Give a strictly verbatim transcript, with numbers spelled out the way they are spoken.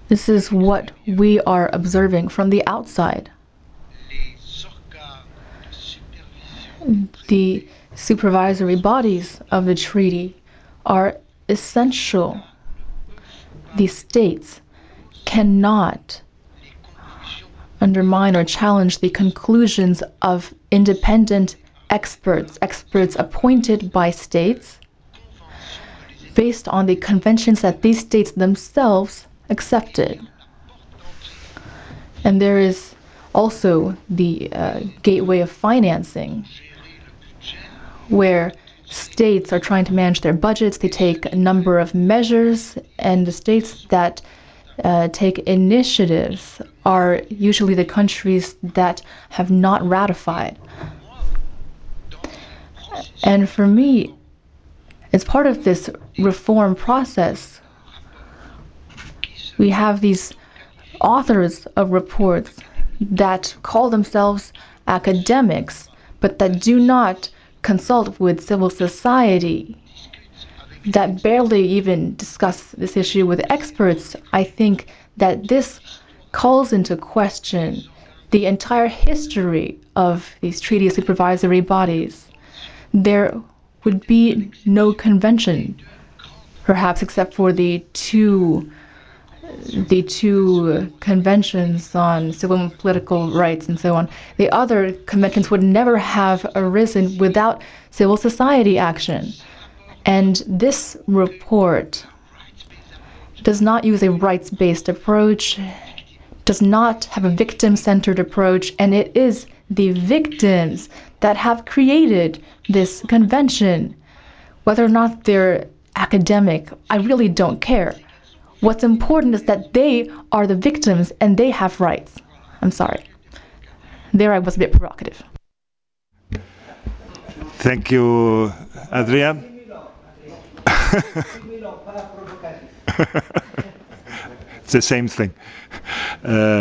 This is what we are observing from the outside. The supervisory bodies of the treaty are essential. The states cannot undermine or challenge the conclusions of independent experts, experts appointed by states based on the conventions that these states themselves accepted. And there is also the uh, gateway of financing, where states are trying to manage their budgets. They take a number of measures, and the states that uh, take initiatives are usually the countries that have not ratified. And for me, as part of this reform process, we have these authors of reports that call themselves academics, but that do not consult with civil society, that barely even discuss this issue with experts. I think that this calls into question the entire history of these treaty supervisory bodies. There would be no convention, perhaps except for the two the two conventions on civil and political rights and so on. The other conventions would never have arisen without civil society action. And this report does not use a rights-based approach, does not have a victim-centered approach, and it is the victims that have created this convention. Whether or not they're academic, I really don't care. What's important is that they are the victims and they have rights. I'm sorry. There I was a bit provocative. Thank you, Adrian. It's the same thing. Uh,